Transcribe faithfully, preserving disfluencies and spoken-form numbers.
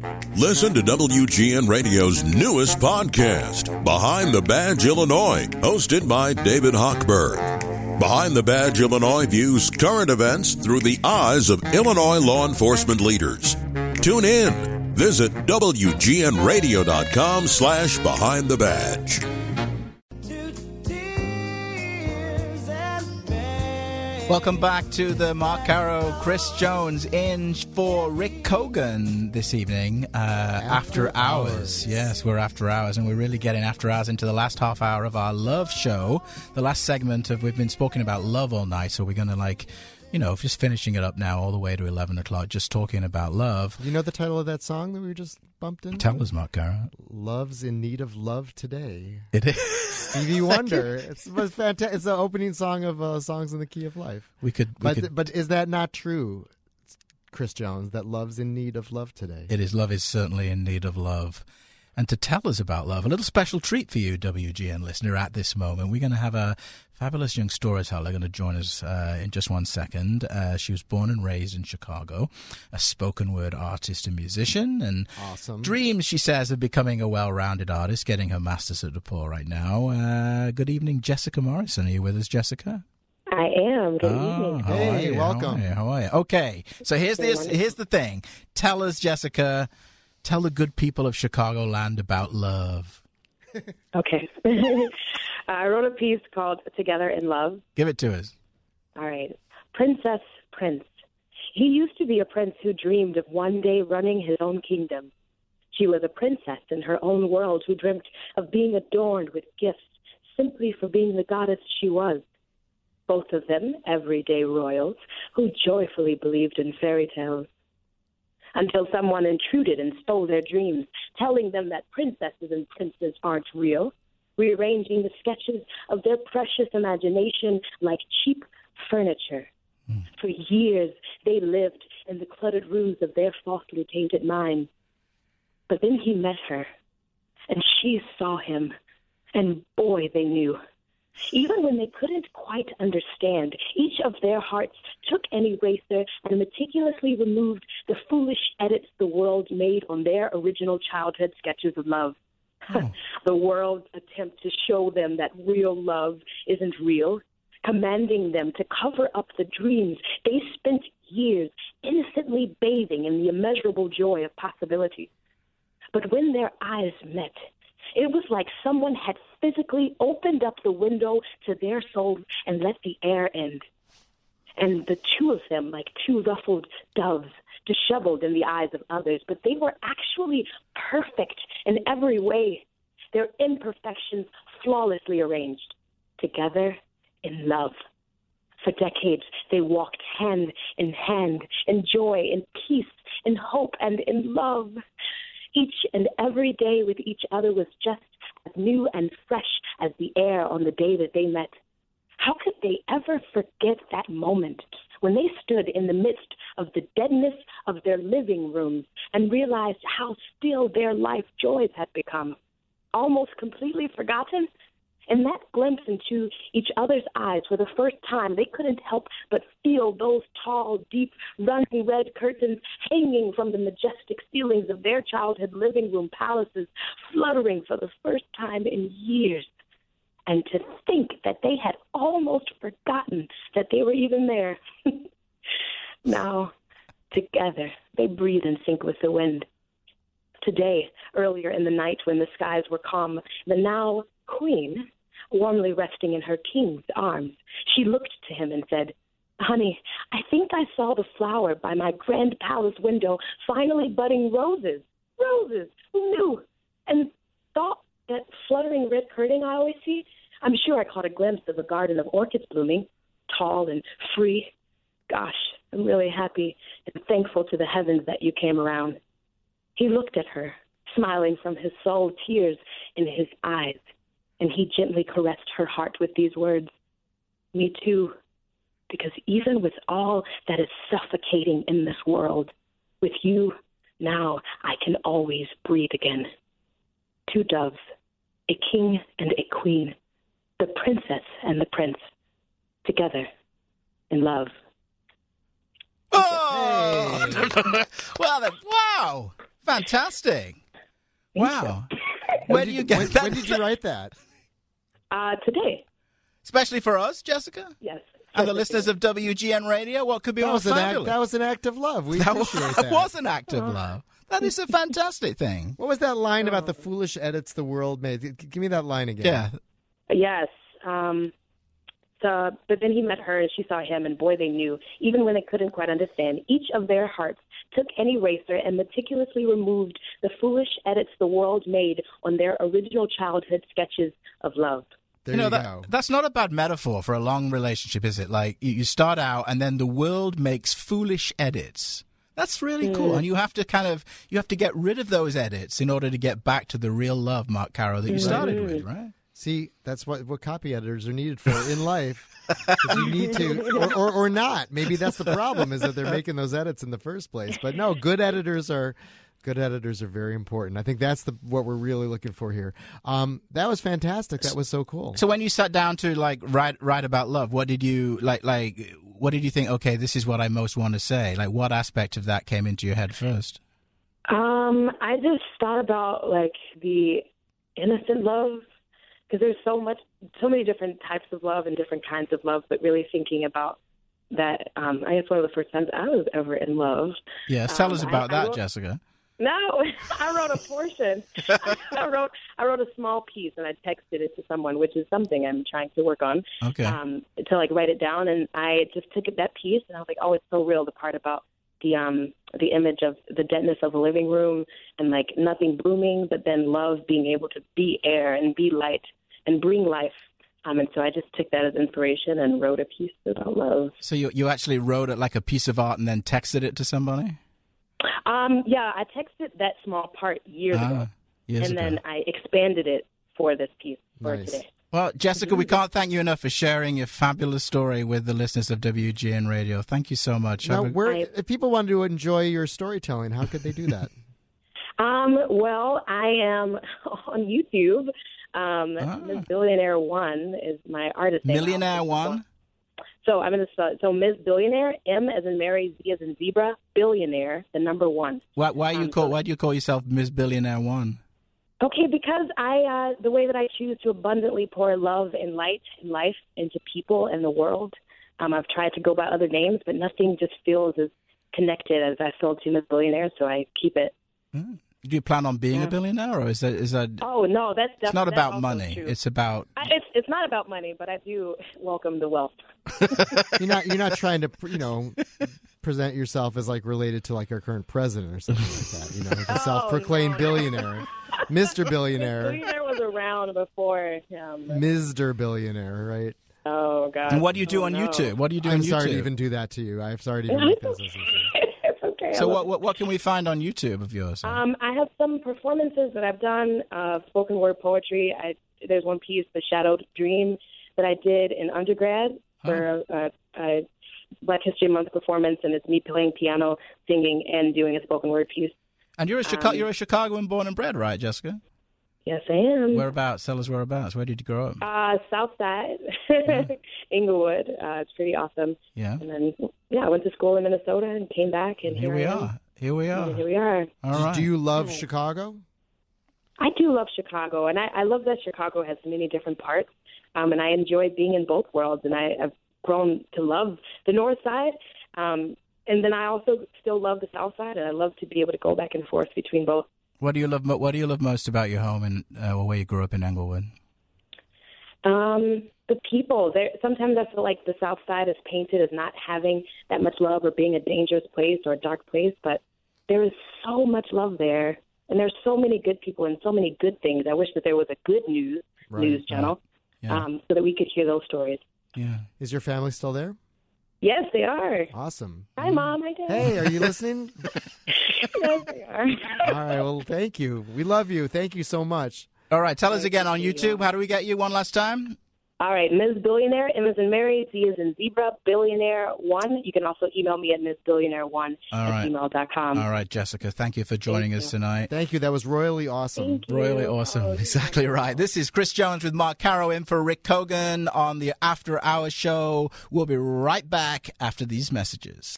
Listen to W G N Radio's newest podcast, Behind the Badge Illinois, hosted by David Hochberg. Behind the Badge Illinois views current events through the eyes of Illinois law enforcement leaders. Tune in. Visit W G N radio dot com slash behind the badge. Welcome back to the Mark Caro, Chris Jones in for Rick Cogan this evening. Uh, after, after hours. hours. Yes, we're After Hours, and we're really getting After Hours into the last half hour of our love show. The last segment of, we've been speaking about love all night, so we're going to like, you know, just finishing it up now all the way to eleven o'clock, just talking about love. You know the title of that song that we just bumped into? Tell us, Mark Caro. Love's in Need of Love Today. It is. Stevie Wonder. It's, it's fantastic. It's the opening song of uh, Songs in the Key of Life. We could, we but, could, but is that not true, Chris Jones, that love's in need of love today? It is. Love is certainly in need of love. And to tell us about love, a little special treat for you, W G N listener, at this moment. We're going to have a fabulous young storyteller going to join us uh, in just one second. Uh, she was born and raised in Chicago, a spoken word artist and musician, and awesome. dreams, she says, of becoming a well-rounded artist, getting her master's at DePaul right now. Uh, good evening, Jessica Morrison. Are you with us, Jessica? I am. Good oh, evening. How hey, are you? welcome. How are you? How are you? Okay, so here's this. Here's the thing. Tell us, Jessica. Tell the good people of Chicagoland about love. Okay. I wrote a piece called Together in Love. Give it to us. All right. Princess Prince. He used to be a prince who dreamed of one day running his own kingdom. She was a princess in her own world who dreamt of being adorned with gifts simply for being the goddess she was. Both of them, everyday royals, who joyfully believed in fairy tales. Until someone intruded and stole their dreams, telling them that princesses and princes aren't real, rearranging the sketches of their precious imagination like cheap furniture. Mm. For years, they lived in the cluttered rooms of their falsely tainted minds. But then he met her, and she saw him, and boy, they knew. Even when they couldn't quite understand, each of their hearts took an eraser and meticulously removed the foolish edits the world made on their original childhood sketches of love. Oh. The world's attempt to show them that real love isn't real, commanding them to cover up the dreams they spent years innocently bathing in the immeasurable joy of possibility. But when their eyes met, it was like someone had physically opened up the window to their souls and let the air in. And the two of them, like two ruffled doves, disheveled in the eyes of others, but they were actually perfect in every way, their imperfections flawlessly arranged, together in love. For decades, they walked hand in hand, in joy, in peace, in hope, and in love. Each and every day with each other was just as new and fresh as the air on the day that they met. How could they ever forget that moment when they stood in the midst of the deadness of their living rooms and realized how still their life joys had become? Almost completely forgotten? In that glimpse into each other's eyes for the first time, they couldn't help but feel those tall, deep, running red curtains hanging from the majestic ceilings of their childhood living room palaces, fluttering for the first time in years. And to think that they had almost forgotten that they were even there. Now, together, they breathe in sync with the wind. Today, earlier in the night when the skies were calm, the now queen, warmly resting in her king's arms, she looked to him and said, "Honey, I think I saw the flower by my grand palace window finally budding roses. Roses! Who knew? And thought that fluttering red curtain I always see? I'm sure I caught a glimpse of a garden of orchids blooming, tall and free. Gosh, I'm really happy and thankful to the heavens that you came around." He looked at her, smiling from his soul, tears in his eyes. And he gently caressed her heart with these words, "Me too, because even with all that is suffocating in this world, with you, now I can always breathe again." Two doves, a king and a queen, the princess and the prince, together in love. Oh! Well, then, wow! fantastic. Wow. So. Where do you get when, that? when did you write that? Uh, today. Especially for us, Jessica? Yes. And the listeners of W G N Radio, what could be That more was, an act, fabulous? that was an act of love. We That appreciate was, that. was an act of love. That is a fantastic thing. What was that line about the foolish edits the world made? G- Give me that line again. Yeah. Yes. Um, so, but then he met her, and she saw him, and boy, they knew. Even when they couldn't quite understand, each of their hearts took an eraser and meticulously removed the foolish edits the world made on their original childhood sketches of love. There you know, you that, go. that's not a bad metaphor for a long relationship, is it? Like, you, you start out, and then the world makes foolish edits. That's really cool. And you have to kind of, you have to get rid of those edits in order to get back to the real love, Mark Caro, that you started with, right? See, that's what, what copy editors are needed for in life. 'Cause you need to, or, or, or not. Maybe that's the problem, is that they're making those edits in the first place. But no, good editors are good editors are very important. I think that's the what we're really looking for here. Um, that was fantastic. That was so cool. So when you sat down to like write write about love, what did you like like what did you think, okay, this is what I most want to say? Like, what aspect of that came into your head first? Um, I just thought about like the innocent love, because there's so much, so many different types of love and different kinds of love. But really thinking about that, um, I guess one of the first times I was ever in love. Yeah, tell um, us about I, I that, wrote, Jessica. No, I wrote a portion. I wrote I wrote a small piece, and I texted it to someone, which is something I'm trying to work on. Okay. Um, to like write it down, and I just took that piece, and I was like, oh, it's so real. The part about the um the image of the deadness of a living room, and like nothing blooming, but then love being able to be air and be light and bring life. Um, and so I just took that as inspiration and wrote a piece about love. So you you actually wrote it like a piece of art and then texted it to somebody? Um, yeah, I texted that small part years Ah, ago, years and ago. then I expanded it for this piece for Nice. today. Well, Jessica, we can't thank you enough for sharing your fabulous story with the listeners of W G N Radio. Thank you so much. Now, Have a- where, I- if people wanted to enjoy your storytelling, how could they do that? Um, well, I am on YouTube. Um, Ah. Miz Billionaire One is my artist name. Millionaire One? So I'm going to spell it. So Miz Billionaire, M as in Mary, Z as in zebra, Billionaire, the number one. Why, why, you Um, call, so- why do you call yourself Miz Billionaire One? Okay, because I uh, the way that I choose to abundantly pour love and light and life into people and the world. Um, I've tried to go by other names, but nothing just feels as connected as I feel to Miz Billionaire, so I keep it. Hmm. Do you plan on being a Yeah. billionaire, or is that is that? Oh no, that's It's not that's about also money. true. It's about. I, it's it's not about money, but I do welcome the wealth. You're not you're not trying to you know present yourself as like related to like our current president or something like that. You know, like a Oh, self-proclaimed no. billionaire, Mister Billionaire, Billionaire was around before him. Mister Billionaire, right? Oh God. And what do you do Oh, on no. YouTube? What do you do I'm on YouTube? sorry to even do that to you. I'm sorry to even make that association. It's okay. I So love what, what what can we find on YouTube of yours? Um, I have some performances that I've done, uh, spoken word poetry. I, there's one piece, The Shadowed Dream, that I did in undergrad for uh, a Black History Month performance, and it's me playing piano, singing, and doing a spoken word piece. And you're a Chicago, um, you're a Chicagoan born and bred, right, Jessica? Yes, I am. Whereabouts? Tell us whereabouts. Where did you grow up? Uh, South Side, Inglewood. Uh, it's pretty awesome. Yeah. And then, yeah, I went to school in Minnesota and came back, and Here here, we I am. are. Here we are. And here we are. All right. Do you love Chicago? I do love Chicago, and I, I love that Chicago has many different parts, um, and I enjoy being in both worlds, and I, I've grown to love the North Side, um, and then I also still love the South Side, and I love to be able to go back and forth between both. What do you love? mo- What do you love most about your home and uh, where you grew up in Englewood? Um, the people. There, sometimes I feel like the South Side is painted as not having that much love or being a dangerous place or a dark place, but there is so much love there, and there's so many good people and so many good things. I wish that there was a good news Right, news channel Yeah. um, so that we could hear those stories. Yeah. Is your family still there? Yes, they are. Awesome. Hi, Mom. Hi, Dad. Hey, are you listening? Yes, they are. All right. Well, thank you. We love you. Thank you so much. All right. Tell us again on YouTube. How do we get you one last time? All right, Miz Billionaire, M as in Mary, Z as in Zebra, Billionaire one. You can also email me at Miz Billionaire one All at right. gmail dot com. All right, Jessica. Thank you for joining Thank us you. tonight. Thank you. That was royally awesome. Thank you. Royally awesome. Oh, Exactly right. This is Chris Jones with Mark Caro in for Rick Cogan on the After Hours show. We'll be right back after these messages.